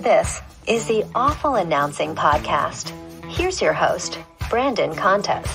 This is the Awful Announcing Podcast. Here's your host, Brandon Contes.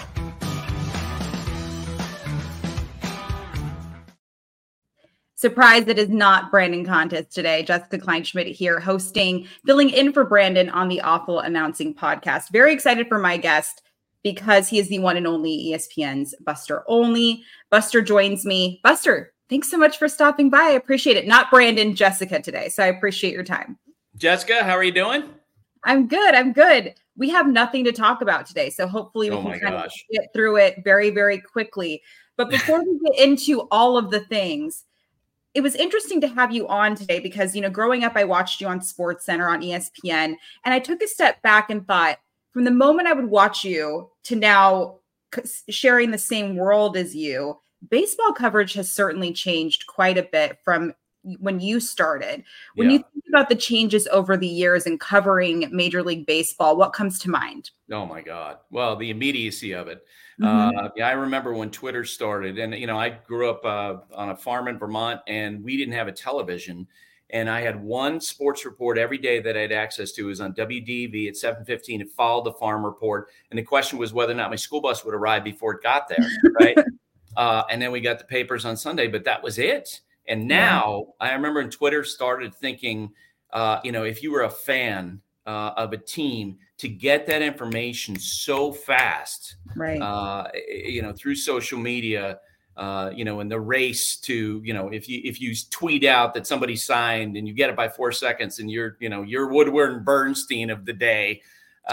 Surprised it is not Brandon Contes today. Jessica Kleinschmidt here, filling in for Brandon on the Awful Announcing Podcast. Very excited for my guest because he is the one and only ESPN's Buster Olney. Buster joins me. Buster, thanks so much for stopping by. I appreciate it. Not Brandon, Jessica today. So I appreciate your time. Jessica, how are you doing? I'm good. We have nothing to talk about today. So hopefully we can kind of get through it very, very quickly. But before we get into all of the things, it was interesting to have you on today because, growing up, I watched you on SportsCenter on ESPN, and I took a step back and thought, from the moment I would watch you to now sharing the same world as you, baseball coverage has certainly changed quite a bit from when you started. When you think about the changes over the years in covering Major League Baseball, what comes to mind? Oh my God. Well, the immediacy of it. I remember when Twitter started, and, I grew up on a farm in Vermont, and we didn't have a television. And I had one sports report every day that I had access to. It was on WDV at 7:15. It followed the farm report. And the question was whether or not my school bus would arrive before it got there. Right. And then we got the papers on Sunday, but that was it. And now I remember when Twitter started thinking, if you were a fan of a team, to get that information so fast, right? Through social media, in the race to, if you tweet out that somebody signed and you get it by 4 seconds and you're Woodward and Bernstein of the day,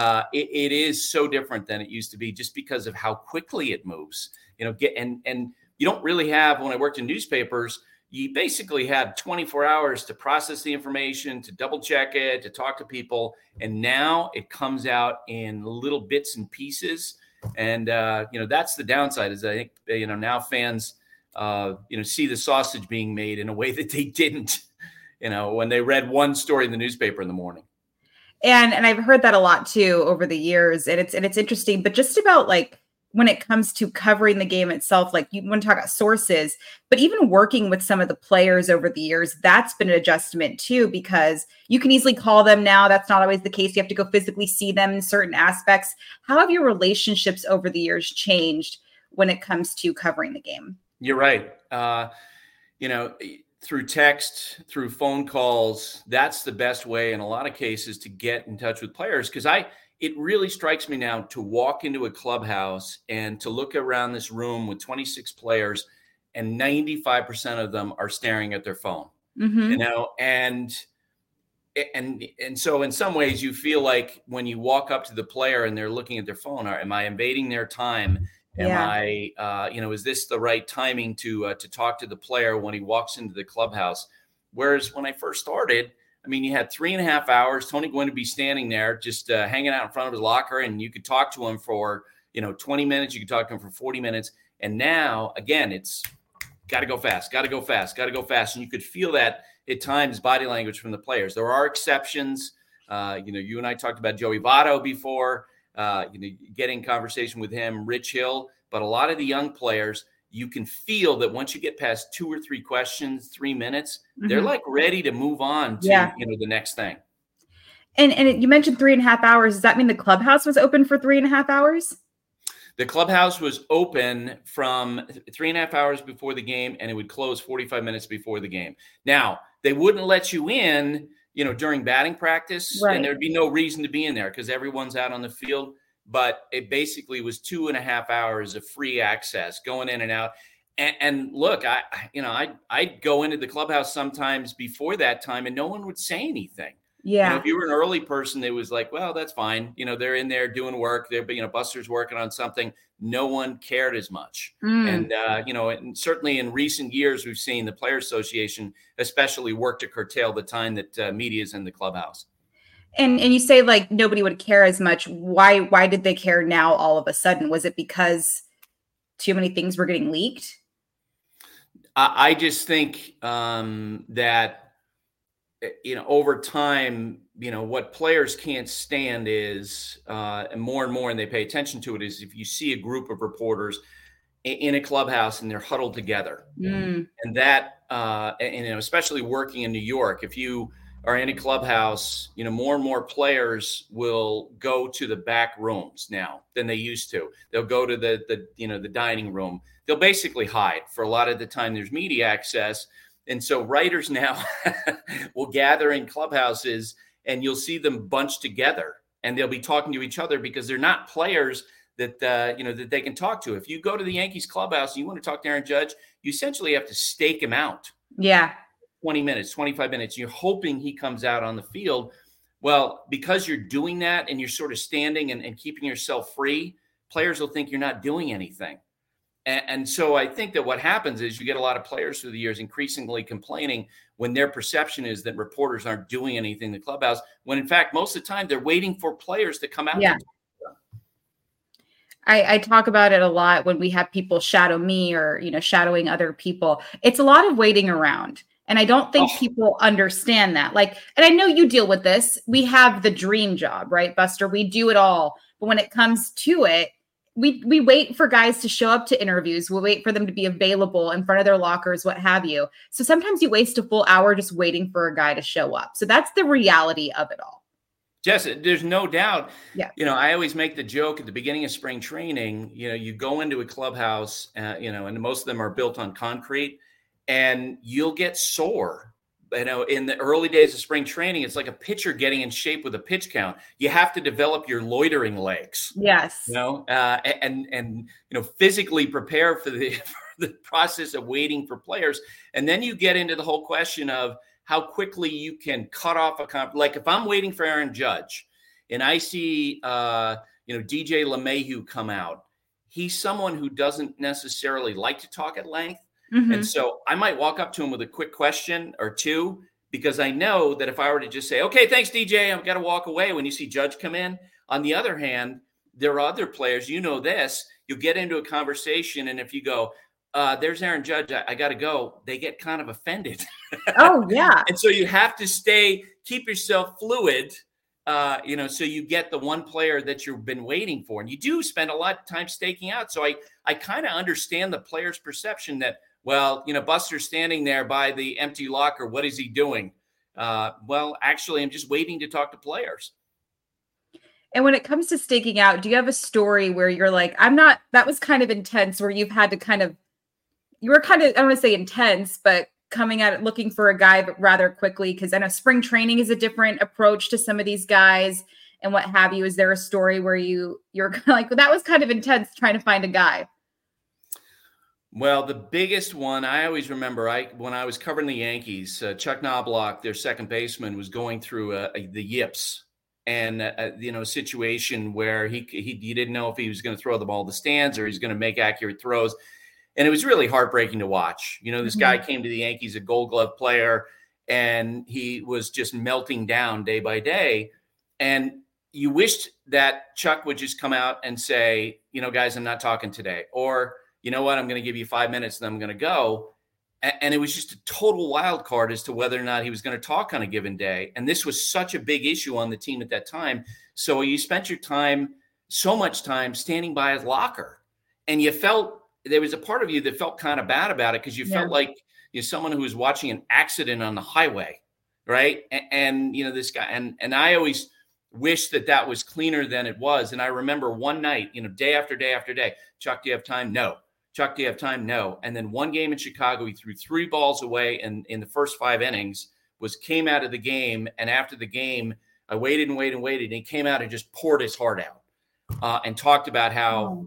it is so different than it used to be just because of how quickly it moves. And you don't really have, when I worked in newspapers, you basically had 24 hours to process the information, to double check it, to talk to people. And now it comes out in little bits and pieces. And, that's the downside is I think, now fans, see the sausage being made in a way that they didn't, when they read one story in the newspaper in the morning. And I've heard that a lot too over the years. And it's interesting, but just about when it comes to covering the game itself, you want to talk about sources, but even working with some of the players over the years, that's been an adjustment too, because you can easily call them now. That's not always the case. You have to go physically see them in certain aspects. How have your relationships over the years changed when it comes to covering the game? You're right. Through text, through phone calls, that's the best way in a lot of cases to get in touch with players. Because it really strikes me now to walk into a clubhouse and to look around this room with 26 players, and 95% of them are staring at their phone. Mm-hmm. And so in some ways you feel like when you walk up to the player and they're looking at their phone, am I invading their time? Am I, is this the right timing to talk to the player when he walks into the clubhouse? Whereas when I first started, you had 3.5 hours. Tony Gwynn would be standing there just hanging out in front of his locker, and you could talk to him for, 20 minutes. You could talk to him for 40 minutes. And now, again, it's got to go fast. And you could feel that at times body language from the players. There are exceptions. You and I talked about Joey Votto before, getting conversation with him, Rich Hill. But a lot of the young players, you can feel that once you get past 2 or 3 questions, 3 minutes, they're ready to move on to, the next thing. And you mentioned 3.5 hours. Does that mean the clubhouse was open for 3.5 hours? The clubhouse was open from 3.5 hours before the game, and it would close 45 minutes before the game. Now, they wouldn't let you in, during batting practice, and there'd be no reason to be in there because everyone's out on the field. But it basically was 2.5 hours of free access going in and out. And look, I'd go into the clubhouse sometimes before that time and no one would say anything. Yeah. If you were an early person, it was like, well, that's fine. They're in there doing work. They're, Buster's working on something. No one cared as much. And, and certainly in recent years, we've seen the Players Association especially work to curtail the time that media is in the clubhouse. And you say nobody would care as much. Why did they care now all of a sudden? Was it because too many things were getting leaked? I just think that, over time, what players can't stand is, and more, and they pay attention to it, is if you see a group of reporters in a clubhouse and they're huddled together. And that, especially working in New York, if you or any clubhouse, more and more players will go to the back rooms now than they used to. They'll go to the dining room. They'll basically hide. For a lot of the time, there's media access. And so writers now will gather in clubhouses, and you'll see them bunched together, and they'll be talking to each other because they're not players that that they can talk to. If you go to the Yankees clubhouse and you want to talk to Aaron Judge, you essentially have to stake him out. Yeah. 20 minutes, 25 minutes. You're hoping he comes out on the field. Well, because you're doing that and you're sort of standing and keeping yourself free, players will think you're not doing anything. And so I think that what happens is you get a lot of players through the years increasingly complaining when their perception is that reporters aren't doing anything in the clubhouse, when in fact, most of the time they're waiting for players to come out. Yeah. I talk about it a lot when we have people shadow me or, shadowing other people. It's a lot of waiting around. And I don't think people understand that. And I know you deal with this. We have the dream job, right, Buster? We do it all. But when it comes to it, we wait for guys to show up to interviews. We'll wait for them to be available in front of their lockers, what have you. So sometimes you waste a full hour just waiting for a guy to show up. So that's the reality of it all. Jess, there's no doubt. Yeah. I always make the joke at the beginning of spring training, you go into a clubhouse, and most of them are built on concrete, and you'll get sore. In the early days of spring training, it's like a pitcher getting in shape with a pitch count. You have to develop your loitering legs. Yes. And physically prepare for the process of waiting for players. And then you get into the whole question of how quickly you can cut off like if I'm waiting for Aaron Judge and I see, DJ LeMahieu come out, he's someone who doesn't necessarily like to talk at length. Mm-hmm. And so I might walk up to him with a quick question or two, because I know that if I were to just say, okay, thanks, DJ, I've got to walk away when you see Judge come in. On the other hand, there are other players, this, you get into a conversation. And if you go, there's Aaron Judge, I got to go, they get kind of offended. Oh, yeah. And so you have to keep yourself fluid, so you get the one player that you've been waiting for. And you do spend a lot of time staking out. So I kind of understand the player's perception that, Buster's standing there by the empty locker. What is he doing? Actually, I'm just waiting to talk to players. And when it comes to staking out, do you have a story where you're like, that was kind of intense, where you've had to you were kind of, I don't want to say intense, but coming at it, looking for a guy, but rather quickly, because I know spring training is a different approach to some of these guys and what have you. Is there a story where you're kind of like, well, that was kind of intense trying to find a guy? Well, the biggest one I always remember, when I was covering the Yankees, Chuck Knobloch, their second baseman, was going through the yips, and a situation where he didn't know if he was going to throw the ball to the stands or he's going to make accurate throws, and it was really heartbreaking to watch. This guy came to the Yankees, a Gold Glove player, and he was just melting down day by day, and you wished that Chuck would just come out and say, guys, I'm not talking today, or you know what, I'm going to give you 5 minutes and I'm going to go. And it was just a total wild card as to whether or not he was going to talk on a given day. And this was such a big issue on the team at that time. So you spent your time, so much time, standing by his locker. And you felt, there was a part of you that felt kind of bad about it, because you felt like you're someone who was watching an accident on the highway, right? And this guy, and I always wish that was cleaner than it was. And I remember one night, day after day after day, Chuck, do you have time? No. Chuck, do you have time? No. And then one game in Chicago, he threw 3 balls away in the first 5 innings, came out of the game. And after the game, I waited and waited and waited. And he came out and just poured his heart out and talked about how,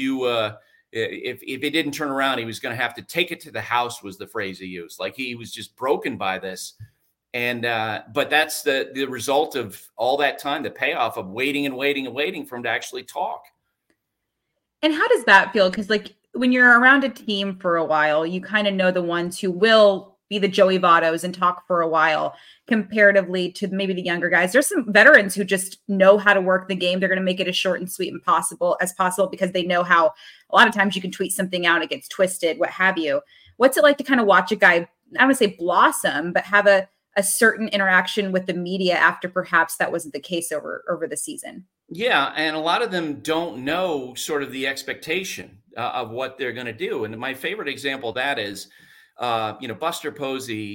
if it didn't turn around, he was going to have to take it to the house, was the phrase he used. Like, he was just broken by this. And but that's the result of all that time, the payoff of waiting and waiting and waiting for him to actually talk. And how does that feel? Because when you're around a team for a while, you kind of know the ones who will be the Joey Vottos and talk for a while, comparatively to maybe the younger guys. There's some veterans who just know how to work the game. They're going to make it as short and sweet as possible, because they know how a lot of times you can tweet something out, it gets twisted, what have you. What's it like to kind of watch a guy, I don't want to say blossom, but have a certain interaction with the media after perhaps that wasn't the case over the season? Yeah, and a lot of them don't know sort of the expectation of what they're going to do. And my favorite example of that is, Buster Posey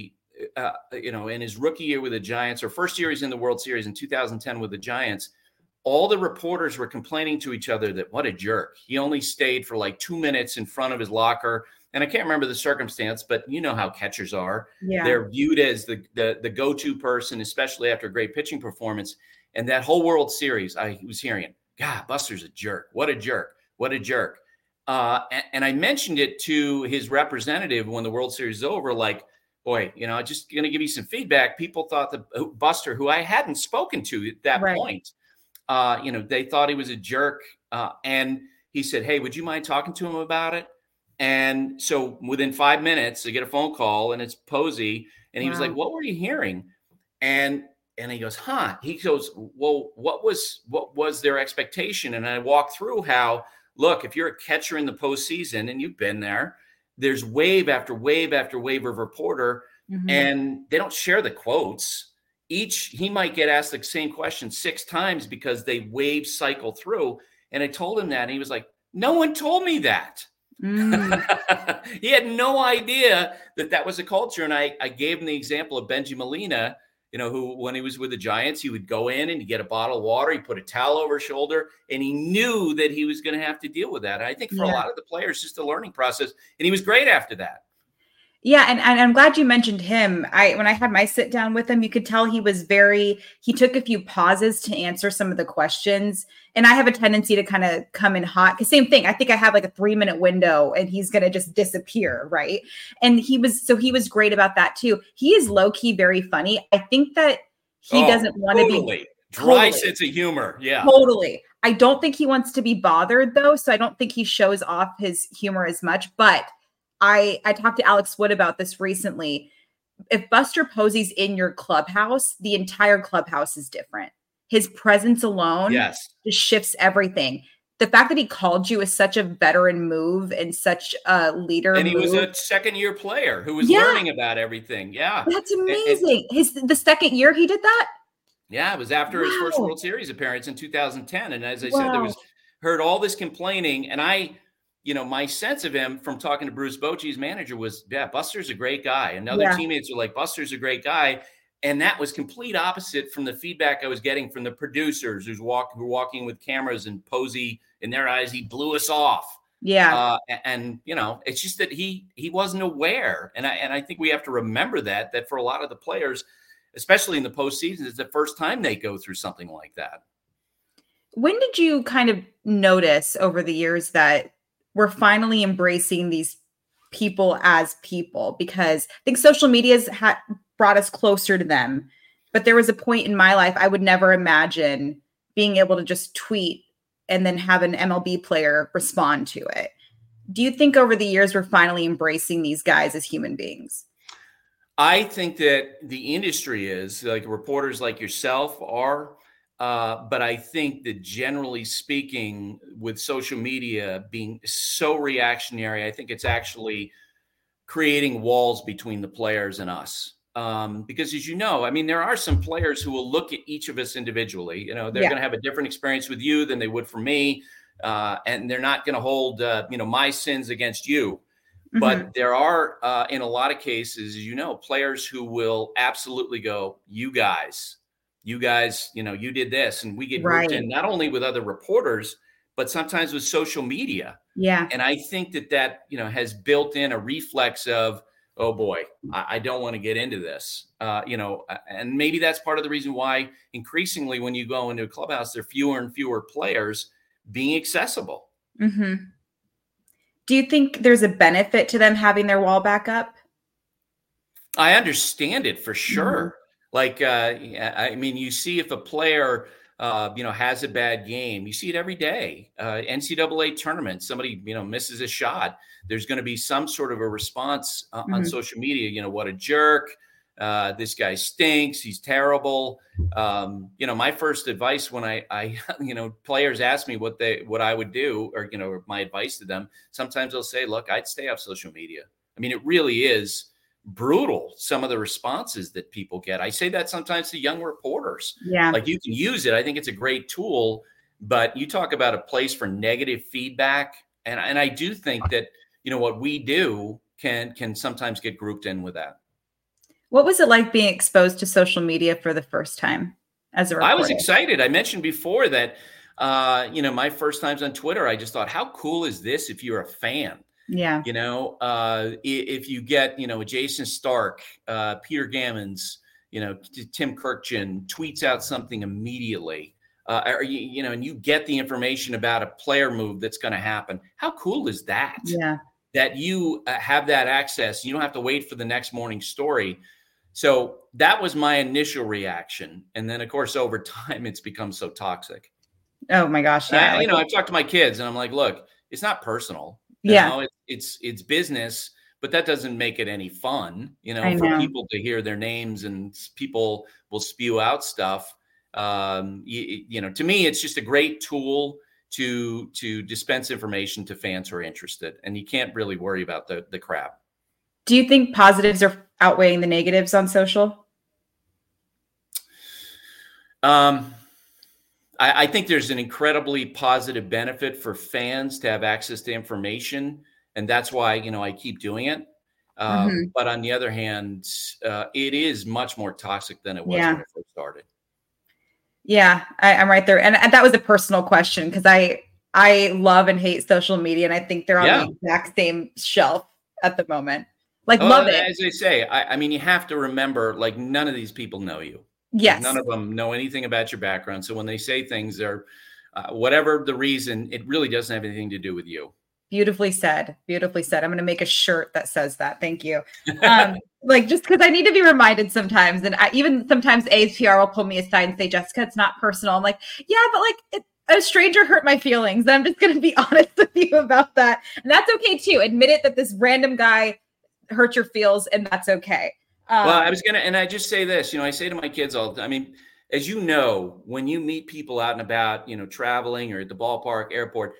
in his rookie year with the Giants, or first year he's in the World Series in 2010 with the Giants, all the reporters were complaining to each other that what a jerk. He only stayed for like 2 minutes in front of his locker. And I can't remember the circumstance, but you know how catchers are. Yeah. They're viewed as the go-to person, especially after a great pitching performance. And that whole World Series, I was hearing, God, Buster's a jerk. What a jerk. What a jerk. And I mentioned it to his representative when the World Series is over, like, boy, I'm just going to give you some feedback. People thought that Buster, who I hadn't spoken to at that point, they thought he was a jerk. And he said, hey, would you mind talking to him about it? And so within 5 minutes, I get a phone call, and it's Posey. And he was like, what were you hearing? And he goes, he goes, well, what was their expectation? And I walk through how, look, if you're a catcher in the postseason and you've been there, there's wave after wave after wave of reporter, and they don't share the quotes. He might get asked the same question 6 times because they wave cycle through. And I told him that, and he was like, no one told me that. He had no idea that was a culture. And I gave him the example of Benji Molina, who, when he was with the Giants, he would go in and he'd get a bottle of water, he'd put a towel over his shoulder, and he knew that he was going to have to deal with that. And I think for a lot of the players, just a learning process. And he was great after that. Yeah. And I'm glad you mentioned him. When I had my sit down with him, you could tell he took a few pauses to answer some of the questions. And I have a tendency to kind of come in hot, because same thing. I think I have like a 3-minute window and he's going to just disappear. Right. And he was great about that too. He is low key, very funny. I think that he doesn't want to be dry sense of humor. Yeah, totally. I don't think he wants to be bothered though. So I don't think he shows off his humor as much, but I talked to Alex Wood about this recently. If Buster Posey's in your clubhouse, the entire clubhouse is different. His presence alone just shifts everything. The fact that he called you is such a veteran move and such a leader. And he was a second-year player who was learning about everything. Yeah. That's amazing. The second year he did that? Yeah, it was after his first World Series appearance in 2010. And as I said, heard all this complaining, and my sense of him from talking to Bruce Bochy, his manager, was, Buster's a great guy. And other teammates are like, Buster's a great guy. And that was complete opposite from the feedback I was getting from the producers who were walking with cameras, and Posey, in their eyes, he blew us off. Yeah. It's just that he wasn't aware. And I think we have to remember that for a lot of the players, especially in the postseason, it's the first time they go through something like that. When did you kind of notice over the years that we're finally embracing these people as people? Because I think social media has brought us closer to them. But there was a point in my life I would never imagine being able to just tweet and then have an MLB player respond to it. Do you think over the years we're finally embracing these guys as human beings? I think that the industry is, like reporters like yourself are. But I think that generally speaking, with social media being so reactionary, I think it's actually creating walls between the players and us. Because as you know, there are some players who will look at each of us individually. They're going to have a different experience with you than they would for me. And they're not going to hold, my sins against you. But there are, in a lot of cases, players who will absolutely go, you guys, you did this. And we get grouped in not only with other reporters, but sometimes with social media. Yeah. And I think that has built in a reflex of, oh boy, I don't want to get into this. And maybe that's part of the reason why increasingly when you go into a clubhouse, there are fewer and fewer players being accessible. Mm-hmm. Do you think there's a benefit to them having their wall back up? I understand it for sure. Like, you see if a player, has a bad game, you see it every day. NCAA tournament, somebody, misses a shot. There's going to be some sort of a response on social media. What a jerk. This guy stinks. He's terrible. My first advice when I players ask me what I would do, or my advice to them, sometimes they'll say, look, I'd stay off social media. It really is brutal, some of the responses that people get. I say that sometimes to young reporters. Yeah. Like, you can use it. I think it's a great tool, but you talk about a place for negative feedback. And I do think that, what we do can sometimes get grouped in with that. What was it like being exposed to social media for the first time as a reporter? I was excited. I mentioned before that, my first times on Twitter, I just thought, how cool is this if you're a fan? Yeah. If you get, Jason Stark, Peter Gammons, Tim Kirkjian tweets out something immediately, and you get the information about a player move that's going to happen. How cool is that? Yeah. That you have that access. You don't have to wait for the next morning's story. So that was my initial reaction. And then, of course, over time, it's become so toxic. Oh, my gosh. Yeah. I've talked to my kids and I'm like, look, it's not personal. Yeah. It's business, but that doesn't make it any fun, for people to hear their names and people will spew out stuff. To me, it's just a great tool to dispense information to fans who are interested. And you can't really worry about the crap. Do you think positives are outweighing the negatives on social? I think there's an incredibly positive benefit for fans to have access to information. And that's why, I keep doing it. But on the other hand, it is much more toxic than it was when I first started. Yeah, I'm right there. And that was a personal question because I love and hate social media. And I think they're on the exact same shelf at the moment. Love it. As I say, I mean, you have to remember, none of these people know you. Yes. None of them know anything about your background. So when they say things, they're whatever the reason, it really doesn't have anything to do with you. Beautifully said. Beautifully said. I'm going to make a shirt that says that. Thank you. Just because I need to be reminded sometimes. And even sometimes APR will pull me aside and say, Jessica, it's not personal. I'm like, yeah, but a stranger hurt my feelings. I'm just going to be honest with you about that. And that's okay too. Admit it that this random guy hurt your feels and that's okay. And I just say this, I say to my kids all the time, I mean, as you know, when you meet people out and about, traveling or at the ballpark, airport,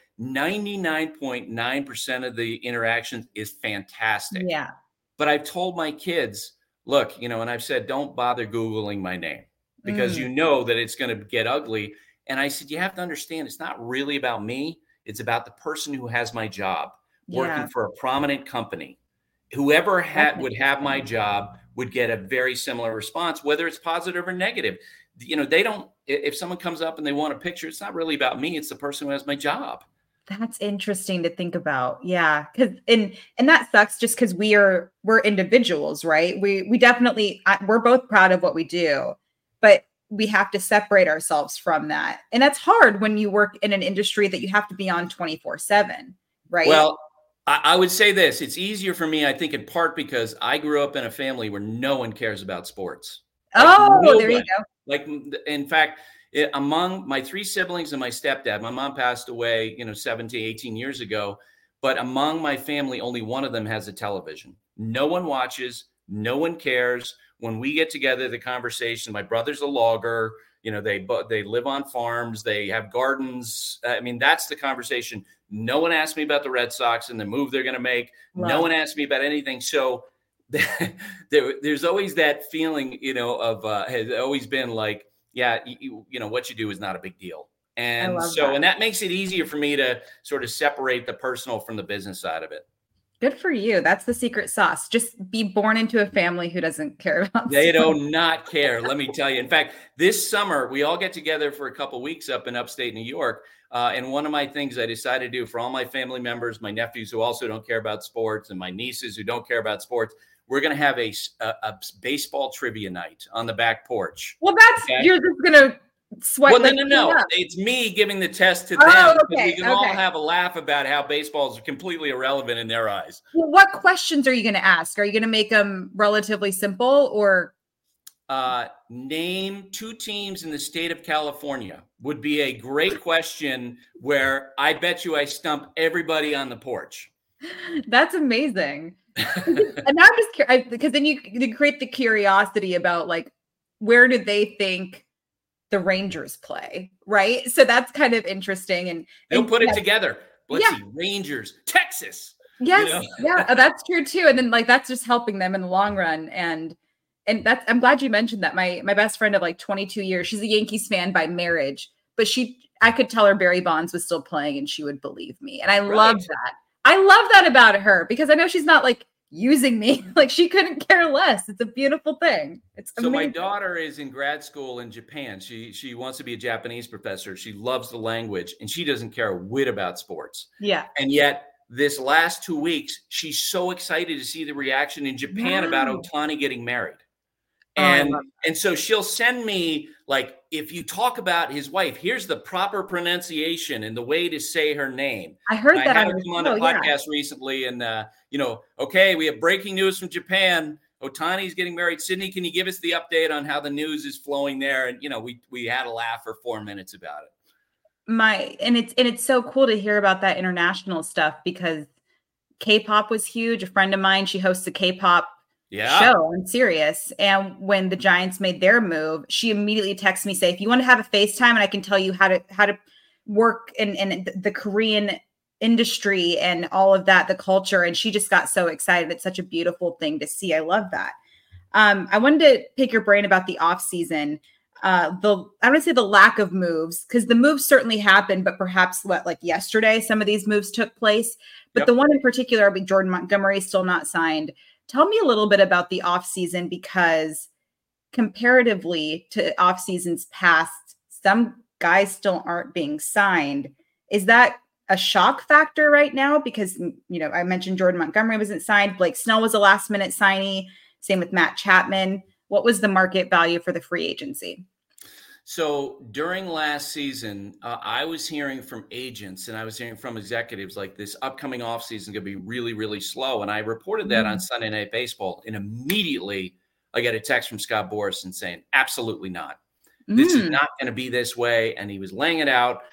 99.9% of the interactions is fantastic. Yeah. But I've told my kids, look, and I've said, don't bother Googling my name because you know that it's going to get ugly. And I said, you have to understand, it's not really about me. It's about the person who has my job working for a prominent company. Whoever would have my job would get a very similar response, whether it's positive or negative. They don't, if someone comes up and they want a picture, it's not really about me. It's the person who has my job. That's interesting to think about. Yeah. And that sucks just because we're individuals, right? We definitely, we're both proud of what we do, but we have to separate ourselves from that. And that's hard when you work in an industry that you have to be on 24/7, right? Well, I would say this, it's easier for me, I think, in part because I grew up in a family where no one cares about sports. There you go. In fact, among my three siblings and my stepdad, my mom passed away, 17, 18 years ago. But among my family, only one of them has a television. No one watches. No one cares. When we get together, the conversation, my brother's a logger. They live on farms. They have gardens. I mean, that's the conversation. No one asked me about the Red Sox and the move they're going to make. Wow. No one asked me about anything. So there's always that feeling, has always been like, what you do is not a big deal. And so, and that makes it easier for me to sort of separate the personal from the business side of it. Good for you. That's the secret sauce. Just be born into a family who doesn't care about They do not care. Let me tell you. In fact, this summer, we all get together for a couple of weeks up in upstate New York. And one of my things I decided to do for all my family members, my nephews who also don't care about sports, and my nieces who don't care about sports, we're going to have a baseball trivia night on the back porch. Well, you're just going to sweat. Well, no. It's me giving the test to them. Okay. We can all have a laugh about how baseball is completely irrelevant in their eyes. Well, what questions are you going to ask? Are you going to make them relatively simple or? Name two teams in the state of California would be a great question where I bet you I stump everybody on the porch. That's amazing. And I'm just curious because then you create the curiosity about where did they think the Rangers play, right? So that's kind of interesting. And they'll put it together. Let's see, Rangers, Texas. Yes, yeah, that's true too. And then that's just helping them in the long run. And that's, I'm glad you mentioned that. My best friend of 22 years, she's a Yankees fan by marriage, but I could tell her Barry Bonds was still playing and she would believe me. And I love that. I love that about her because I know she's not using me. Like, she couldn't care less. It's a beautiful thing. It's amazing. So my daughter is in grad school in Japan. She wants to be a Japanese professor. She loves the language, and she doesn't care a whit about sports. Yeah. And yet this last 2 weeks, she's so excited to see the reaction in Japan about Ohtani getting married. And so she'll send me, like, if you talk about his wife, here's the proper pronunciation and the way to say her name. I heard that. I had her come on the podcast recently, and okay, we have breaking news from Japan. Ohtani's getting married. Sydney, can you give us the update on how the news is flowing there? And we had a laugh for 4 minutes about it. It's so cool to hear about that international stuff, because K-pop was huge. A friend of mine, she hosts a K-pop show on Sirius. And when the Giants made their move, she immediately texted me, say, if you want to have a FaceTime and I can tell you how to work in the Korean industry and all of that, the culture. And she just got so excited. It's such a beautiful thing to see. I love that. I wanted to pick your brain about the off season. I want to say the lack of moves, because the moves certainly happened, but perhaps like yesterday, some of these moves took place. But the one in particular, Jordan Montgomery is still not signed. Tell me a little bit about the off season, because comparatively to off seasons past, some guys still aren't being signed. Is that a shock factor right now? Because, I mentioned Jordan Montgomery wasn't signed. Blake Snell was a last minute signee. Same with Matt Chapman. What was the market value for the free agency? So during last season, I was hearing from agents and I was hearing from executives like this upcoming offseason is going to be really, really slow. And I reported that on Sunday Night Baseball. And immediately I got a text from Scott Borison saying, absolutely not. This is not going to be this way. And he was laying it out,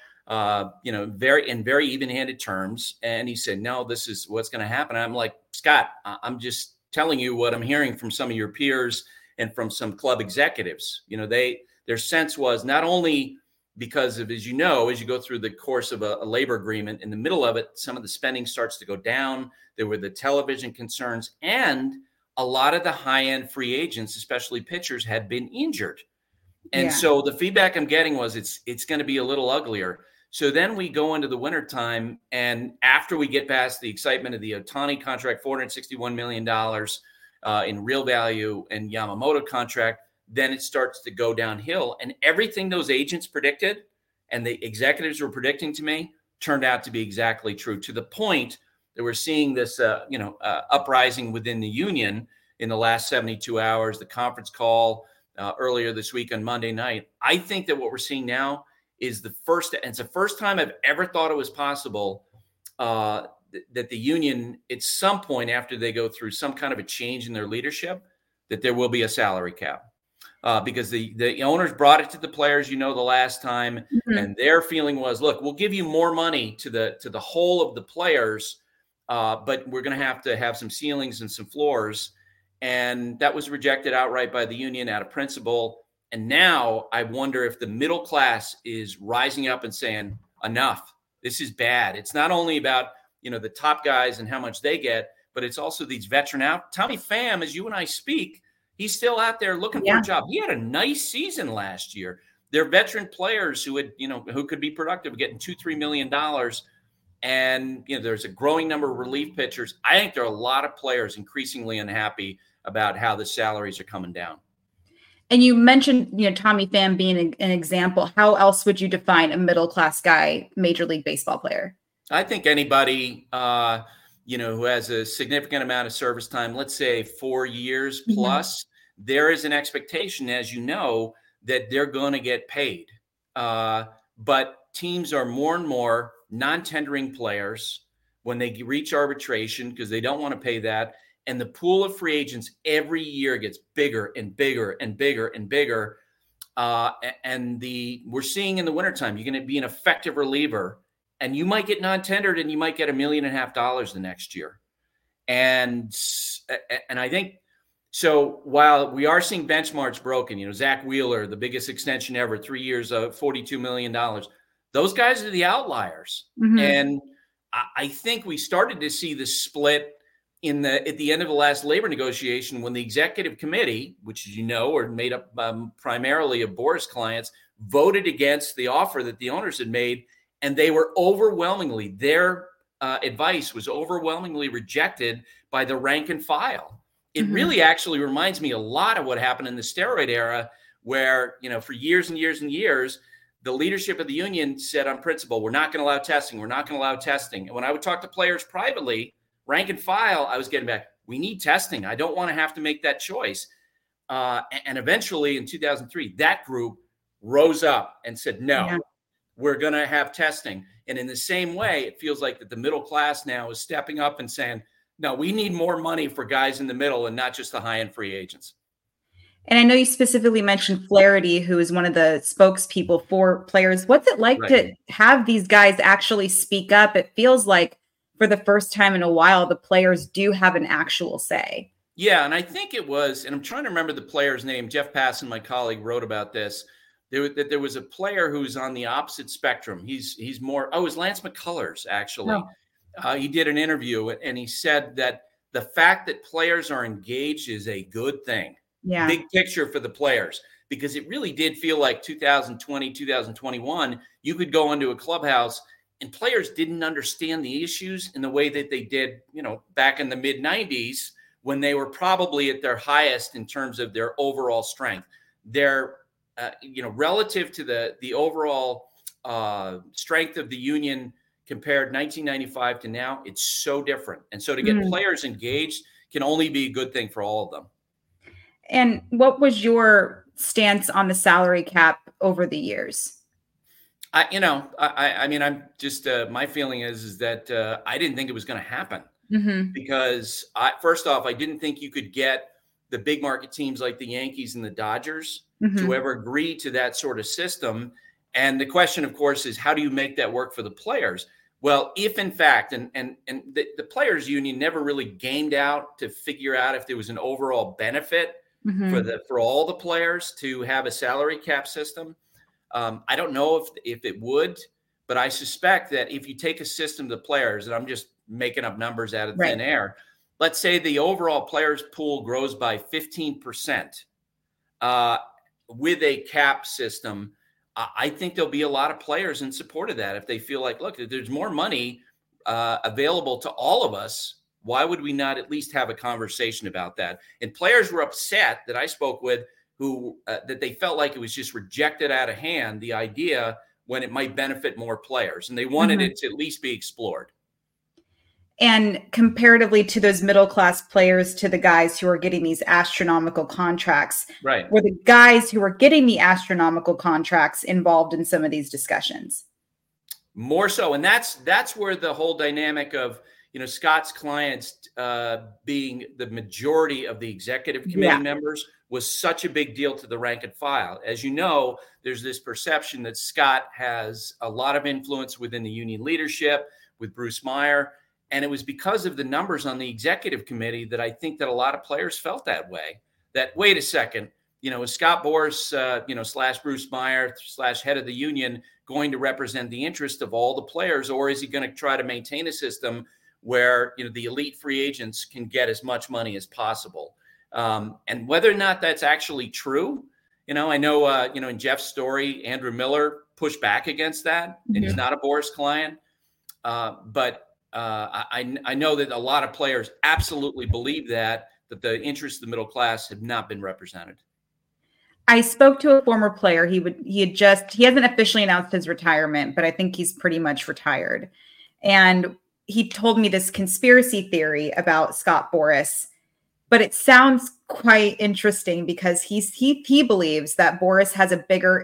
very even-handed terms. And he said, no, this is what's going to happen. And I'm like, Scott, I'm just telling you what I'm hearing from some of your peers and from some club executives. Their sense was not only because of, as you go through the course of a labor agreement, in the middle of it, some of the spending starts to go down. There were the television concerns, and a lot of the high-end free agents, especially pitchers, had been injured. And so the feedback I'm getting was it's going to be a little uglier. So then we go into the wintertime, and after we get past the excitement of the Ohtani contract, $461 million in real value, and Yamamoto contract, then it starts to go downhill. And everything those agents predicted and the executives were predicting to me turned out to be exactly true, to the point that we're seeing this, uprising within the union in the last 72 hours, the conference call earlier this week on Monday night. I think that what we're seeing now is it's the first time I've ever thought it was possible that the union, at some point after they go through some kind of a change in their leadership, that there will be a salary cap. Because the owners brought it to the players, the last time, and their feeling was, look, we'll give you more money to the whole of the players, but we're going to have some ceilings and some floors. And that was rejected outright by the union out of principle. And now I wonder if the middle class is rising up and saying, enough, this is bad. It's not only about, the top guys and how much they get, but it's also these veteran out. Tommy Pham, as you and I speak, he's still out there looking for a job. He had a nice season last year. They're veteran players who who could be productive, getting $2-3 million. And, there's a growing number of relief pitchers. I think there are a lot of players increasingly unhappy about how the salaries are coming down. And you mentioned, Tommy Pham being an example. How else would you define a middle-class guy, Major League Baseball player? I think anybody, who has a significant amount of service time, let's say 4 years plus, there is an expectation, as you know, that they're going to get paid. But teams are more and more non-tendering players when they reach arbitration because they don't want to pay that. And the pool of free agents every year gets bigger and bigger and bigger and bigger. We're seeing in the wintertime, you're going to be an effective reliever, and you might get non-tendered and you might get $1.5 million the next year. And I think, so while we are seeing benchmarks broken, Zach Wheeler, the biggest extension ever, 3 years of $42 million, those guys are the outliers. And I think we started to see the split at the end of the last labor negotiation when the executive committee, which are made up primarily of Boras clients, voted against the offer that the owners had made. And they were overwhelmingly, their advice was overwhelmingly rejected by the rank and file. It really actually reminds me a lot of what happened in the steroid era, where, for years and years and years, the leadership of the union said on principle, we're not going to allow testing. We're not going to allow testing. And when I would talk to players privately, rank and file, I was getting back, we need testing. I don't want to have to make that choice. And eventually in 2003, that group rose up and said, no, we're going to have testing. And in the same way, it feels like that the middle class now is stepping up and saying, no, we need more money for guys in the middle and not just the high-end free agents. And I know you specifically mentioned Flaherty, who is one of the spokespeople for players. What's it like to have these guys actually speak up? It feels like for the first time in a while, the players do have an actual say. Yeah, and I think it was, and I'm trying to remember the player's name. Jeff Passan, my colleague, wrote about this. There was a player who's on the opposite spectrum. He's more, it was Lance McCullers, actually. Oh. He did an interview, and he said that the fact that players are engaged is a good thing. Yeah. Big picture for the players, because it really did feel like 2020, 2021, you could go into a clubhouse and players didn't understand the issues in the way that they did, back in the mid 90s, when they were probably at their highest in terms of their overall strength. Their, relative to the overall strength of the union compared 1995 to now, it's so different. And so to get players engaged can only be a good thing for all of them. And what was your stance on the salary cap over the years? I mean, I'm just, my feeling is that I didn't think it was going to happen because first off, I didn't think you could get the big market teams like the Yankees and the Dodgers to ever agree to that sort of system. And the question, of course, is how do you make that work for the players? Well, if in fact, and the players union never really gamed out to figure out if there was an overall benefit for all the players to have a salary cap system. I don't know if it would, but I suspect that if you take a system to players, and I'm just making up numbers out of thin air, let's say the overall players pool grows by 15% with a cap system. I think there'll be a lot of players in support of that. If they feel like, look, there's more money available to all of us, why would we not at least have a conversation about that? And players were upset that I spoke with who that they felt like it was just rejected out of hand, the idea when it might benefit more players. And they wanted it to at least be explored. And comparatively to those middle-class players, to the guys who are getting these astronomical contracts, were the guys who were getting the astronomical contracts involved in some of these discussions? More so. And that's where the whole dynamic of, Scott's clients being the majority of the executive committee members was such a big deal to the rank and file. As you know, there's this perception that Scott has a lot of influence within the union leadership with Bruce Meyer. And it was because of the numbers on the executive committee that I think that a lot of players felt that way, that, wait a second, is Scott Boras, / Bruce Meyer / head of the union going to represent the interest of all the players, or is he going to try to maintain a system where, the elite free agents can get as much money as possible? And whether or not that's actually true, I know, in Jeff's story, Andrew Miller pushed back against that, and he's not a Boras client. But I know that a lot of players absolutely believe that the interests of the middle class have not been represented. I spoke to a former player. He hasn't officially announced his retirement, but I think he's pretty much retired. And he told me this conspiracy theory about Scott Boras, but it sounds quite interesting because he believes that Boras had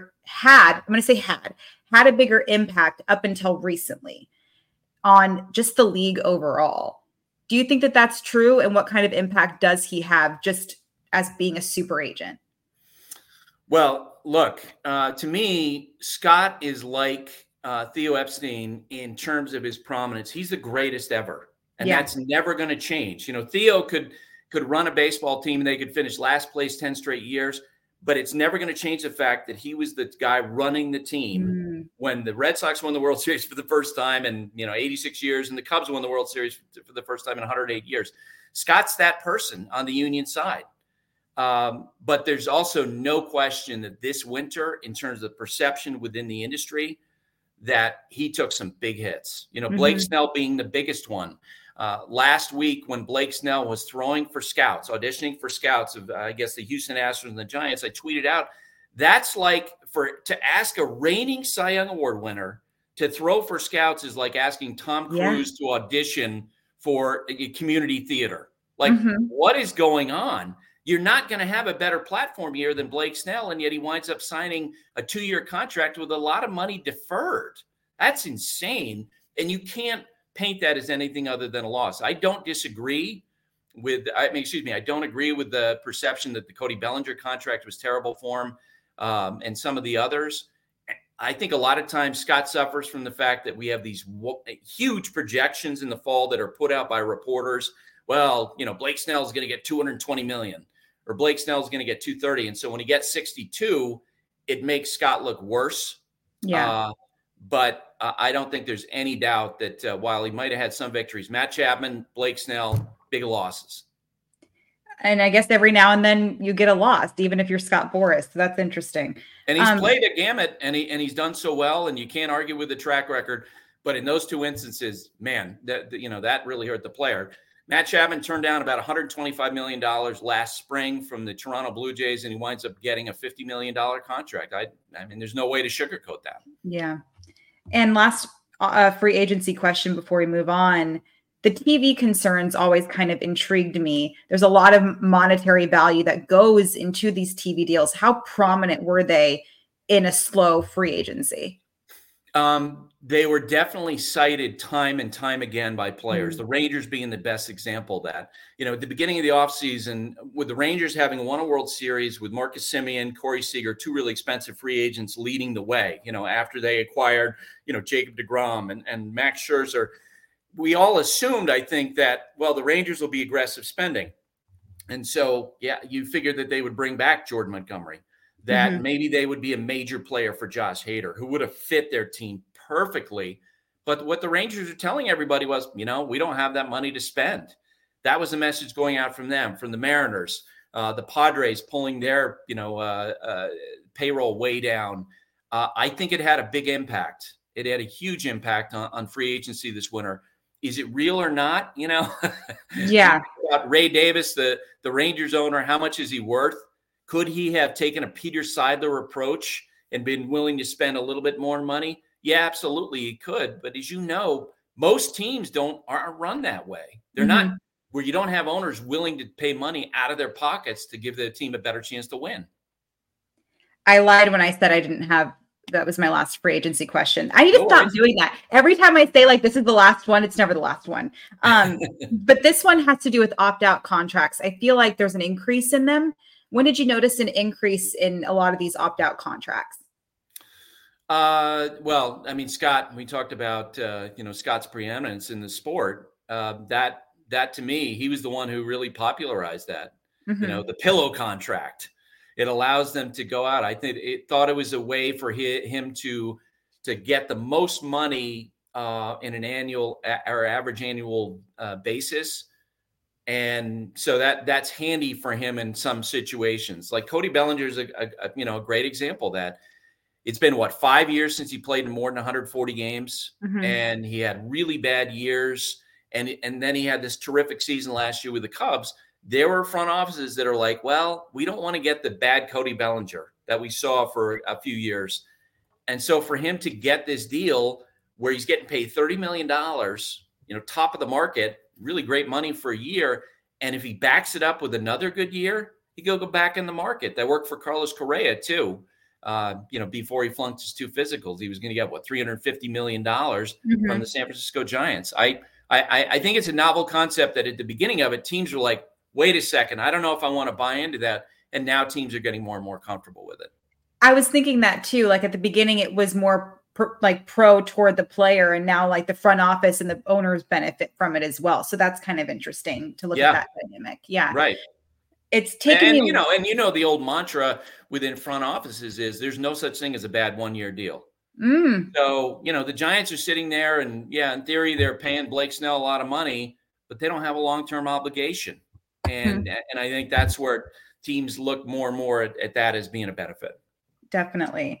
a bigger impact up until recently on just the league overall. Do you think that that's true? And what kind of impact does he have just as being a super agent? Well, look, to me, Scott is like Theo Epstein in terms of his prominence. He's the greatest ever. And that's never going to change. Theo could run a baseball team and they could finish last place 10 straight years, but it's never going to change the fact that he was the guy running the team when the Red Sox won the World Series for the first time in 86 years, and the Cubs won the World Series for the first time in 108 years. Scott's that person on the union side. But there's also no question that this winter, in terms of perception within the industry, that he took some big hits. Blake Snell being the biggest one. Last week when Blake Snell was throwing for scouts, auditioning for scouts of, I guess, the Houston Astros and the Giants, I tweeted out, that's like to ask a reigning Cy Young Award winner to throw for scouts is like asking Tom Cruise to audition for a community theater. Like, what is going on? You're not going to have a better platform here than Blake Snell, and yet he winds up signing a 2-year contract with a lot of money deferred. That's insane, and you can't paint that as anything other than a loss. I don't agree with the perception that the Cody Bellinger contract was terrible for him, and some of the others. I think a lot of times Scott suffers from the fact that we have these huge projections in the fall that are put out by reporters. Well, Blake Snell is going to get $220 million, or Blake Snell is going to get $230. And so when he gets 62, it makes Scott look worse. Yeah. But I don't think there's any doubt that while he might have had some victories, Matt Chapman, Blake Snell, big losses. And I guess every now and then you get a loss, even if you're Scott Boras. So that's interesting. And he's played a gamut, and he's done so well, and you can't argue with the track record. But in those two instances, man, that really hurt the player. Matt Chapman turned down about $125 million last spring from the Toronto Blue Jays, and he winds up getting a $50 million contract. I mean, there's no way to sugarcoat that. Yeah. And last free agency question before we move on. The TV concerns always kind of intrigued me. There's a lot of monetary value that goes into these TV deals. How prominent were they in a slow free agency? They were definitely cited time and time again by players, the Rangers being the best example of that. At the beginning of the offseason, with the Rangers having won a World Series with Marcus Semien, Corey Seager, two really expensive free agents leading the way, after they acquired, Jacob deGrom and Max Scherzer, we all assumed, I think, that, well, the Rangers will be aggressive spending. And so, you figured that they would bring back Jordan Montgomery, that maybe they would be a major player for Josh Hader, who would have fit their team perfectly. But what the Rangers are telling everybody was, we don't have that money to spend. That was the message going out from them, from the Mariners, the Padres pulling their, payroll way down. I think it had a big impact. It had a huge impact on free agency this winter. Is it real or not? Yeah. About Ray Davis, the Rangers owner, how much is he worth? Could he have taken a Peter Seidler approach and been willing to spend a little bit more money? Yeah, absolutely, he could. But as you know, most teams aren't run that way. They're not where you don't have owners willing to pay money out of their pockets to give the team a better chance to win. I lied when I said I didn't have. That was my last free agency question. I need to stop doing that. Every time I say this is the last one, it's never the last one. But this one has to do with opt-out contracts. I feel like there's an increase in them. When did you notice an increase in a lot of these opt-out contracts? Well, I mean, Scott, we talked about, Scott's preeminence in the sport. That to me, he was the one who really popularized that, the pillow contract. It allows them to go out. I think it thought it was a way for him to get the most money in an annual or average annual basis. And so that's handy for him in some situations. Like Cody Bellinger is a great example of that. It's been 5 years since he played in more than 140 games, and he had really bad years. And then he had this terrific season last year with the Cubs. There were front offices that are like, well, we don't want to get the bad Cody Bellinger that we saw for a few years. And so for him to get this deal where he's getting paid $30 million, top of the market, really great money for a year. And if he backs it up with another good year, he could go back in the market. That worked for Carlos Correa too. Before he flunked his 2 physicals, he was going to get $350 million from the San Francisco Giants. I think it's a novel concept that at the beginning of it, teams were like, wait a second, I don't know if I want to buy into that. And now teams are getting more and more comfortable with it. I was thinking that too. Like at the beginning, it was more pro toward the player, and now the front office and the owners benefit from it as well. So that's kind of interesting to look at that dynamic. Yeah. Right. It's taking the old mantra within front offices is there's no such thing as a bad 1-year deal. So, the Giants are sitting there and in theory, they're paying Blake Snell a lot of money, but they don't have a long-term obligation. And I think that's where teams look more and more at that as being a benefit. Definitely.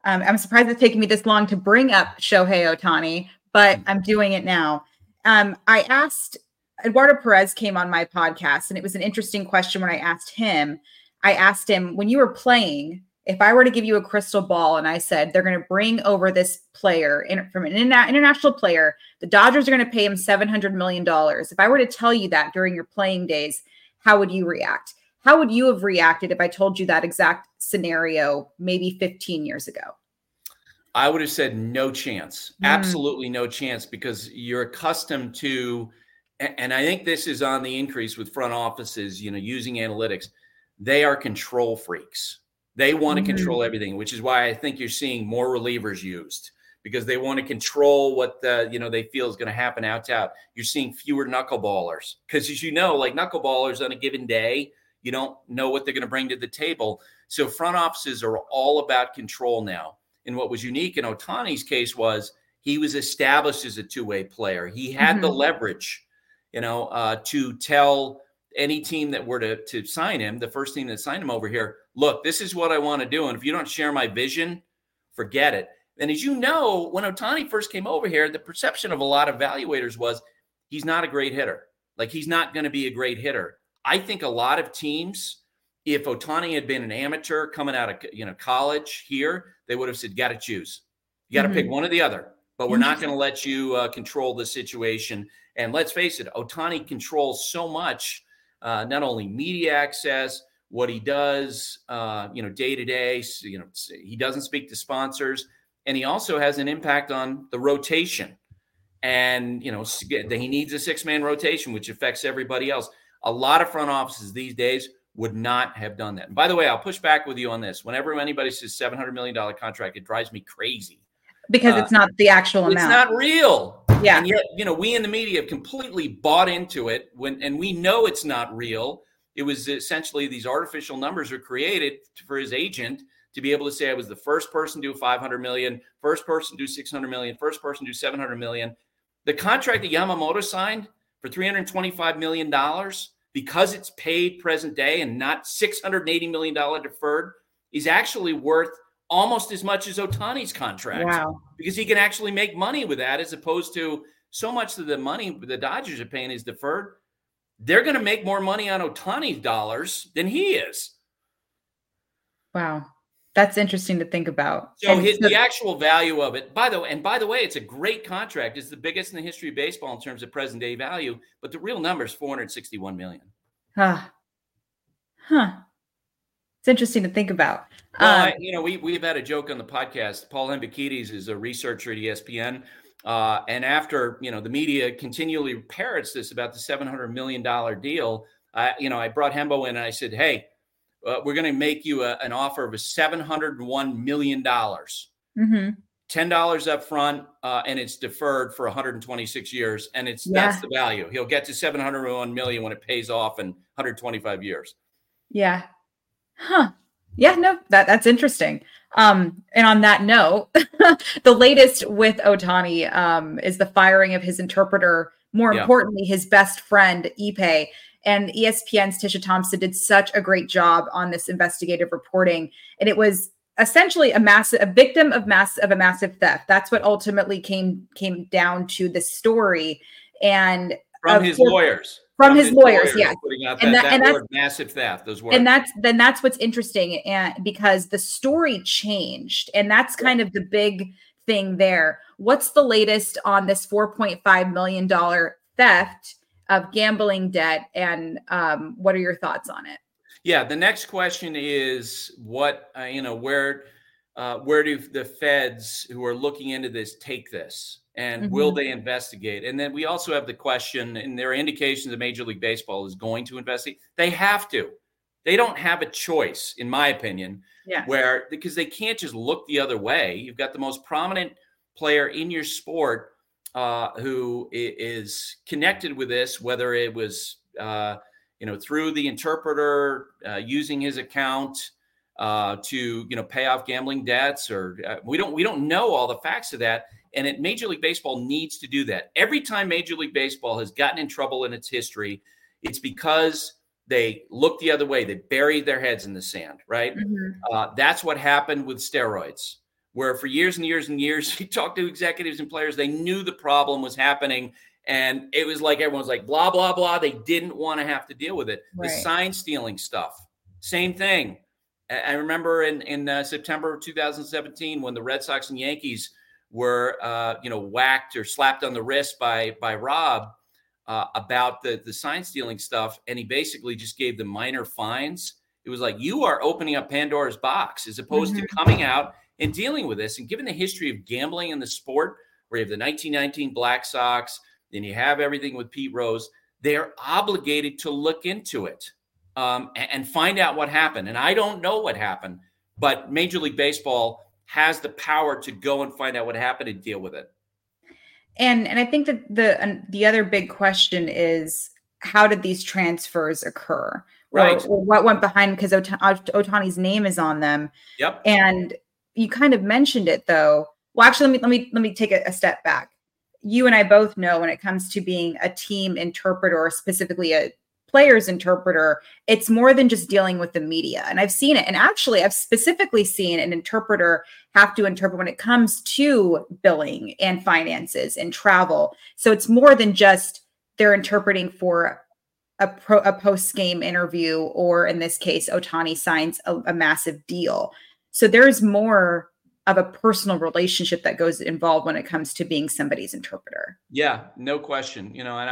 I'm surprised it's taken me this long to bring up Shohei Ohtani, but I'm doing it now. I asked, Eduardo Perez came on my podcast, and it was an interesting question when I asked him. I asked him, when you were playing, if I were to give you a crystal ball and I said they're going to bring over this player from an international player, the Dodgers are going to pay him $700 million. If I were to tell you that during your playing days, how would you react? How would you have reacted if I told you that exact scenario maybe 15 years ago? I would have said no chance, absolutely no chance, because you're accustomed to, and I think this is on the increase with front offices, using analytics. They are control freaks. They want to control everything, which is why I think you're seeing more relievers used, because they want to control what they feel is going to happen out to out. You're seeing fewer knuckleballers because, as you know, like knuckleballers on a given day, you don't know what they're going to bring to the table. So front offices are all about control now. And what was unique in Ohtani's case was he was established as a two-way player. He had the leverage, to tell any team that were to sign him, the first team that signed him over here, look, this is what I want to do. And if you don't share my vision, forget it. And as you know, when Ohtani first came over here, the perception of a lot of evaluators was he's not a great hitter. Like, he's not going to be a great hitter. I think a lot of teams, if Ohtani had been an amateur coming out of college here, they would have said, got to choose. You got to pick one or the other. But we're not going to let you control the situation. And let's face it, Ohtani controls so much. Not only media access, what he does, day to day. He doesn't speak to sponsors, and he also has an impact on the rotation. And he needs a 6-man rotation, which affects everybody else. A lot of front offices these days would not have done that. And by the way, I'll push back with you on this. Whenever anybody says $700 million contract, it drives me crazy because it's not the actual amount. It's not real. Yeah. And yet, we in the media have completely bought into it and we know it's not real. It was essentially these artificial numbers were created for his agent to be able to say, I was the first person to do $500 million, first person to do $600 million, first person to do $700 million. The contract that Yamamoto signed for $325 million, because it's paid present day and not $680 million deferred, is actually worth almost as much as Ohtani's contract. Wow. Because he can actually make money with that, as opposed to so much of the money the Dodgers are paying is deferred. They're going to make more money on Ohtani's dollars than he is. Wow. That's interesting to think about. So the actual value of it, by the way, it's a great contract. It's the biggest in the history of baseball in terms of present day value, but the real number is $461 million. It's interesting to think about. Well, we've had a joke on the podcast. Paul Hembekides is a researcher at ESPN. And after, the media continually parrots this about the $700 million deal, I brought Hembo in and I said, hey, we're going to make you an offer of $701 million, $10 up front, and it's deferred for 126 years. And that's the value. He'll get to $701 million when it pays off in 125 years. Yeah. Huh. Yeah, no, that's interesting. And on that note, the latest with Ohtani is the firing of his interpreter, more importantly, his best friend, Ippei. And ESPN's Tisha Thompson did such a great job on this investigative reporting. And it was essentially a victim of a massive theft. That's what ultimately came down to the story. And from his lawyers. From his lawyers, yes. And that's word, massive theft, those words. And that's what's interesting, and because the story changed, and that's kind of the big thing there. What's the latest on this $4.5 million theft of gambling debt, and what are your thoughts on it? Yeah, the next question is what where do the feds who are looking into this take this? And will they investigate? And then we also have the question, and there are indications that Major League Baseball is going to investigate. They have to. They don't have a choice, in my opinion, because they can't just look the other way. You've got the most prominent player in your sport who is connected with this, whether it was through the interpreter using his account to pay off gambling debts, or we don't know all the facts of that. And Major League Baseball needs to do that. Every time Major League Baseball has gotten in trouble in its history, it's because they looked the other way. They buried their heads in the sand, right? That's what happened with steroids. where for years and years and years, he talked to executives and players. They knew the problem was happening. And it was like everyone's like, blah, blah, blah. They didn't want to have to deal with it. Right. The sign stealing stuff, same thing. I remember in September of 2017 when the Red Sox and Yankees were, whacked or slapped on the wrist by Rob about the sign stealing stuff. And he basically just gave them minor fines. It was like, you are opening up Pandora's box as opposed to coming out and dealing with this. And given the history of gambling in the sport, where you have the 1919 Black Sox, then you have everything with Pete Rose, they're obligated to look into it and find out what happened. And I don't know what happened, but Major League Baseball has the power to go and find out what happened and deal with it. And I think that the other big question is, how did these transfers occur? Right. Or what went behind, because Ohtani's name is on them. Yep. And you kind of mentioned it, though. Well, actually, let me take a step back. You and I both know when it comes to being a team interpreter, or specifically a player's interpreter, it's more than just dealing with the media. And I've seen it. And actually, I've specifically seen an interpreter have to interpret when it comes to billing and finances and travel. So it's more than just they're interpreting for a post-game interview, or in this case, Ohtani signs a massive deal. So there's more of a personal relationship that goes involved when it comes to being somebody's interpreter. Yeah, no question.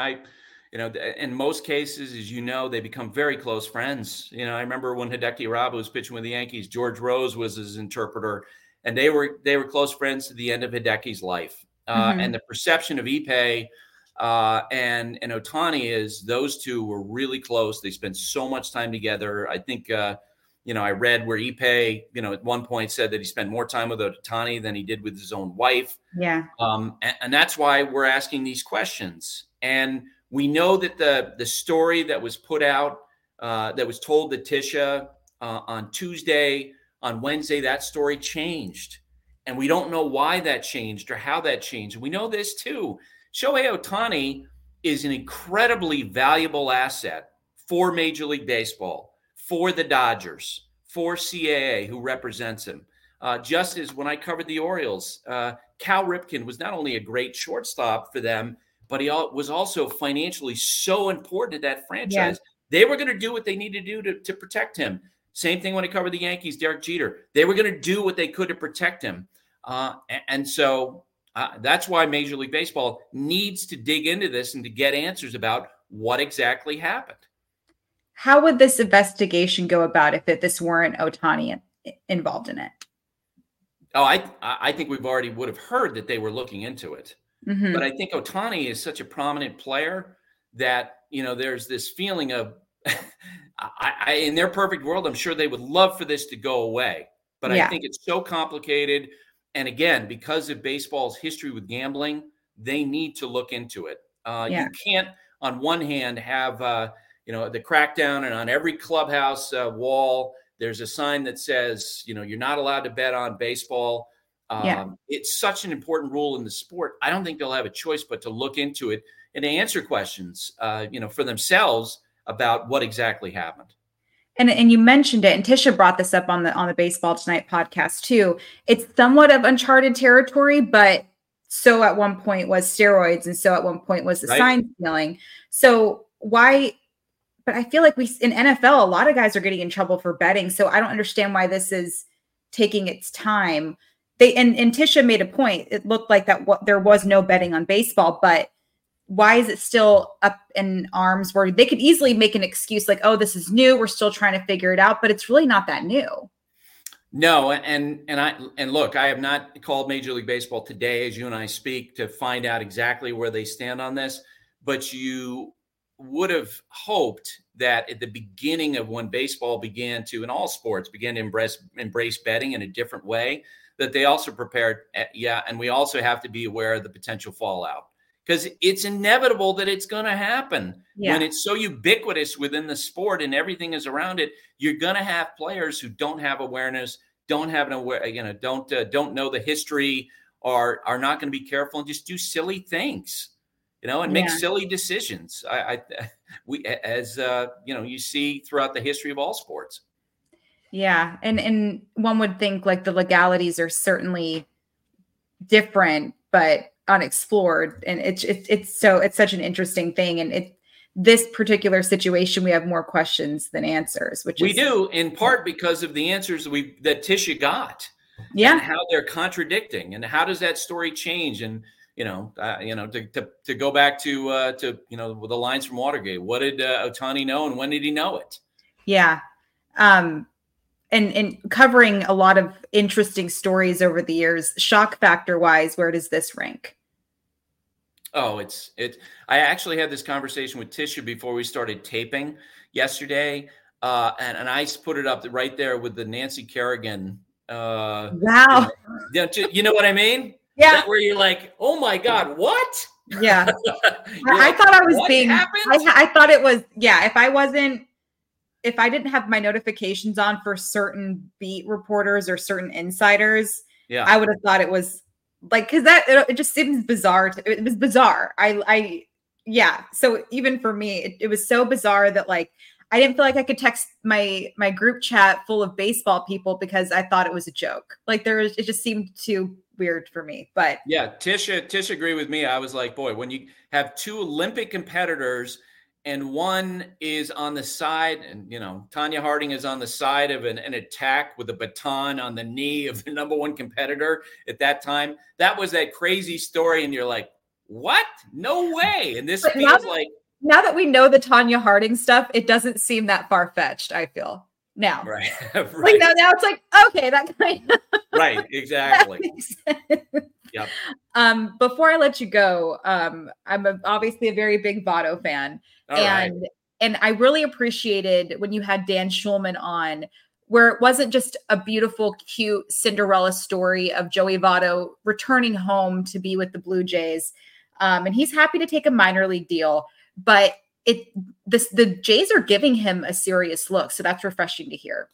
In most cases, as you know, they become very close friends. I remember when Hideki Irabu was pitching with the Yankees, George Rose was his interpreter, and they were close friends to the end of Hideki's life. And the perception of Ippei and Ohtani is those two were really close. They spent so much time together. I think, I read where Ippei, at one point said that he spent more time with Ohtani than he did with his own wife. Yeah. And that's why we're asking these questions. And we know that the story that was put out, that was told to Tisha on Tuesday, on Wednesday, that story changed. And we don't know why that changed or how that changed. And we know this too. Shohei Ohtani is an incredibly valuable asset for Major League Baseball, for the Dodgers, for CAA, who represents him. Just as when I covered the Orioles, Cal Ripken was not only a great shortstop for them, but he was also financially so important to that franchise. Yeah. They were going to do what they needed to do to protect him. Same thing when I covered the Yankees, Derek Jeter. They were going to do what they could to protect him. And so that's why Major League Baseball needs to dig into this and to get answers about what exactly happened. How would this investigation go about if this weren't Ohtani involved in it? Oh, I think we've already would have heard that they were looking into it. Mm-hmm. But I think Ohtani is such a prominent player that, there's this feeling of, in their perfect world, I'm sure they would love for this to go away. But I think it's so complicated. And again, because of baseball's history with gambling, they need to look into it. You can't, on one hand, have the crackdown, and on every clubhouse wall, there's a sign that says, you're not allowed to bet on baseball. It's such an important rule in the sport. I don't think they'll have a choice but to look into it and to answer questions, for themselves about what exactly happened. And you mentioned it, and Tisha brought this up on the Baseball Tonight podcast too. It's somewhat of uncharted territory, but so at one point was steroids, and so at one point was the sign stealing. So why? But I feel like in NFL, a lot of guys are getting in trouble for betting. So I don't understand why this is taking its time. And Tisha made a point. It looked like there was no betting on baseball, but why is it still up in arms where they could easily make an excuse like, oh, this is new, we're still trying to figure it out, but it's really not that new. No, and look, I have not called Major League Baseball today as you and I speak to find out exactly where they stand on this, but you would have hoped that at the beginning of when baseball began to, in all sports, began to embrace betting in a different way, that they also prepared. And we also have to be aware of the potential fallout, because it's inevitable that it's going to happen. When it's so ubiquitous within the sport and everything is around it. You're going to have players who don't have awareness, don't have don't know the history, are not going to be careful and just do silly things, and make silly decisions. You see throughout the history of all sports. Yeah. And one would think like the legalities are certainly different, but unexplored. And it's such an interesting thing. And this particular situation, we have more questions than answers, which we do in part because of the answers that Tisha got. Yeah. And how they're contradicting, and how does that story change? And, to go back to the lines from Watergate, what did Ohtani know and when did he know it? Yeah. And covering a lot of interesting stories over the years, shock factor wise, where does this rank? Oh, I actually had this conversation with Tisha before we started taping yesterday. And I put it up right there with the Nancy Kerrigan. Wow. You know what I mean? Yeah. That where you're like, oh my God, what? Yeah. I thought I was I thought it was, if I didn't have my notifications on for certain beat reporters or certain insiders, I would have thought it was like, cause it just seems bizarre. It was bizarre. So even for me, it was so bizarre that like, I didn't feel like I could text my group chat full of baseball people because I thought it was a joke. Like it just seemed too weird for me. But yeah, Tisha agreed with me. I was like, boy, when you have two Olympic competitors and one is on the side, and Tonya Harding is on the side of an attack with a baton on the knee of the number one competitor at that time. That was that crazy story, and you're like, what? No way. And this feels like. Now that we know the Tonya Harding stuff, it doesn't seem that far-fetched, I feel. Now. Right. Like now it's like, okay, that kind of right, exactly. Yep. Before I let you go, I'm obviously a very big Votto fan. And I really appreciated when you had Dan Schulman on, where it wasn't just a beautiful, cute Cinderella story of Joey Votto returning home to be with the Blue Jays. And he's happy to take a minor league deal. But the Jays are giving him a serious look. So that's refreshing to hear.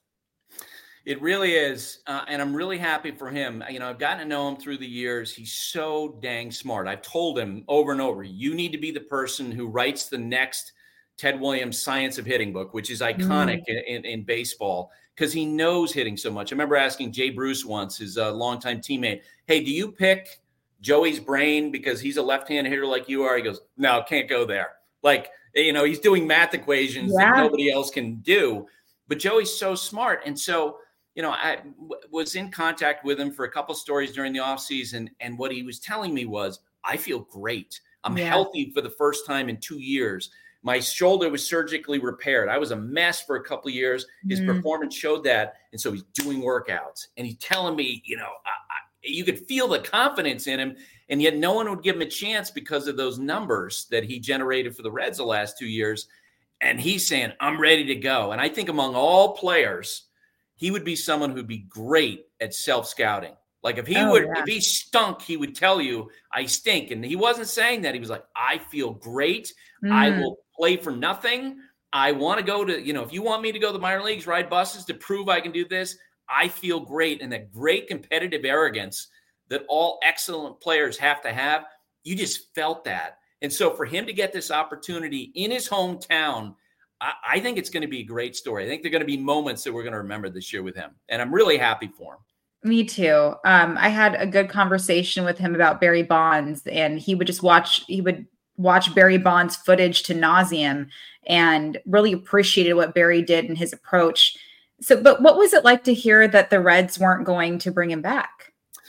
It really is. And I'm really happy for him. I've gotten to know him through the years. He's so dang smart. I've told him over and over, you need to be the person who writes the next Ted Williams Science of Hitting book, which is iconic in baseball because he knows hitting so much. I remember asking Jay Bruce once, his longtime teammate, hey, do you pick Joey's brain because he's a left-hand hitter like you are? He goes, no, can't go there. Like, he's doing math equations that nobody else can do. But Joey's so smart. And so, I was in contact with him for a couple stories during the offseason. And what he was telling me was, I feel great. I'm healthy for the first time in 2 years. My shoulder was surgically repaired. I was a mess for a couple of years. His performance showed that. And so he's doing workouts. And he's telling me, you could feel the confidence in him. And yet no one would give him a chance because of those numbers that he generated for the Reds the last 2 years. And he's saying, I'm ready to go. And I think among all players, he would be someone who'd be great at self-scouting. Like if he stunk, he would tell you, I stink. And he wasn't saying that. He was like, I feel great. I will play for nothing. I want to go to, if you want me to go to the minor leagues, ride buses to prove I can do this, I feel great. And that great competitive arrogance that all excellent players have to have, you just felt that. And so for him to get this opportunity in his hometown, I think it's going to be a great story. I think there are going to be moments that we're going to remember this year with him. And I'm really happy for him. Me too. I had a good conversation with him about Barry Bonds, and he would watch Barry Bonds footage to nauseam and really appreciated what Barry did in his approach. So, but what was it like to hear that the Reds weren't going to bring him back?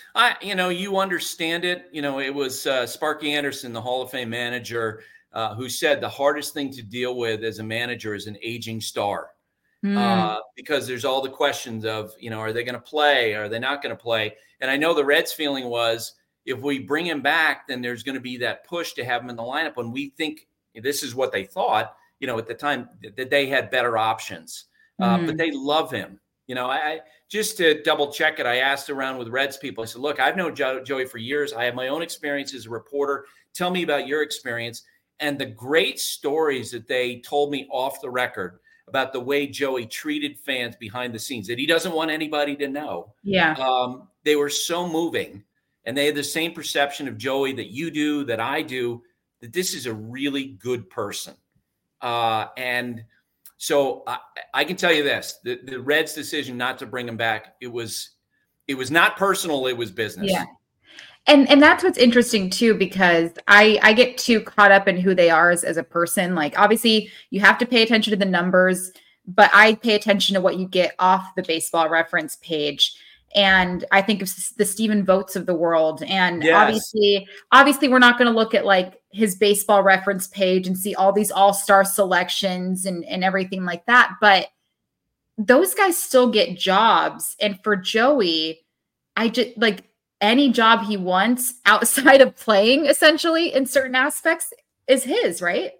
You understand it. It was Sparky Anderson, the Hall of Fame manager, who said the hardest thing to deal with as a manager is an aging star. Because there's all the questions of, are they going to play? Are they not going to play? And I know the Reds' feeling was if we bring him back, then there's going to be that push to have him in the lineup. And we think this is what they thought, at the time that they had better options. But they love him. I just to double check it, I asked around with Reds people. I said, look, I've known Joey for years. I have my own experience as a reporter. Tell me about your experience. And the great stories that they told me off the record about the way Joey treated fans behind the scenes that he doesn't want anybody to know. Yeah. They were so moving. And they had the same perception of Joey that you do, that I do, that this is a really good person. And So I can tell you this, the Reds' decision not to bring him back, it was not personal, it was business. Yeah. And that's what's interesting too, because I get too caught up in who they are as a person. Like, obviously you have to pay attention to the numbers, but I pay attention to what you get off the Baseball Reference page. And I think of the Stephen Votes of the world. And yes. obviously we're not going to look at like his Baseball Reference page and see all these all-star selections and everything like that. But those guys still get jobs. And for Joey, I just like any job he wants outside of playing, essentially, in certain aspects is his, right?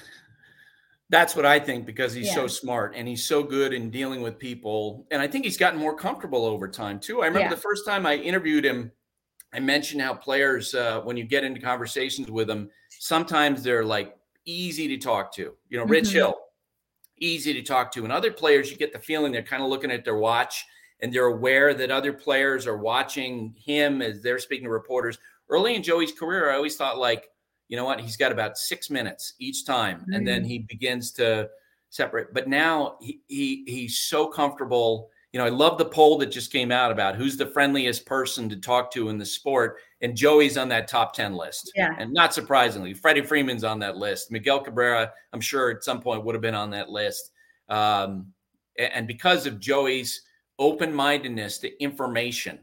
That's what I think, because he's so smart and he's so good in dealing with people. And I think he's gotten more comfortable over time too. I remember the first time I interviewed him, I mentioned how players, when you get into conversations with them, sometimes they're like easy to talk to, you know, Rich Hill, easy to talk to. And other players, you get the feeling they're kind of looking at their watch and they're aware that other players are watching him as they're speaking to reporters. Early in Joey's career, I always thought, like, you know what, he's got about 6 minutes each time. And then he begins to separate. But now he's so comfortable. You know, I love the poll that just came out about who's the friendliest person to talk to in the sport. And Joey's on that top 10 list. Yeah. And not surprisingly, Freddie Freeman's on that list. Miguel Cabrera, I'm sure at some point would have been on that list. And because of Joey's open-mindedness to information,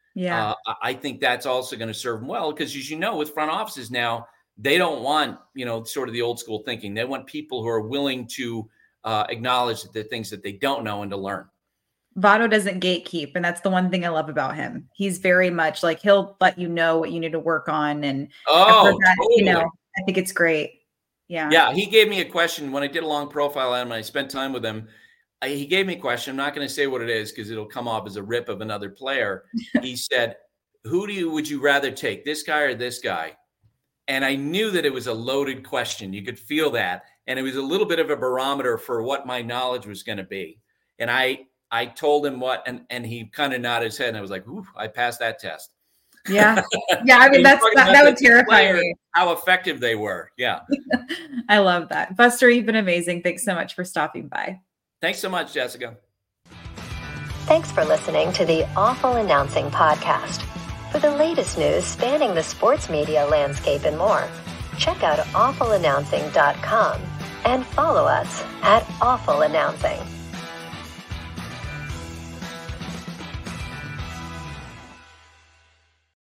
I think that's also going to serve him well. Because as you know, with front offices now, they don't want, you know, sort of the old school thinking. They want people who are willing to acknowledge the things that they don't know and to learn. Votto doesn't gatekeep. And that's the one thing I love about him. He's very much like, he'll let you know what you need to work on. And totally. You know, I think it's great. Yeah. Yeah. He gave me a question when I did a long profile on him and I spent time with him. He gave me a question. I'm not going to say what it is because it'll come off as a rip of another player. He said, would you rather take, this guy or this guy? And I knew that it was a loaded question. You could feel that. And it was a little bit of a barometer for what my knowledge was going to be. And I told him what, and he kind of nodded his head. And I was like, ooh, I passed that test. Yeah. Yeah. I mean, that would terrify me. How effective they were. Yeah. I love that. Buster, you've been amazing. Thanks so much for stopping by. Thanks so much, Jessica. Thanks for listening to the Awful Announcing Podcast. For the latest news spanning the sports media landscape and more, check out awfulannouncing.com and follow us at Awful Announcing.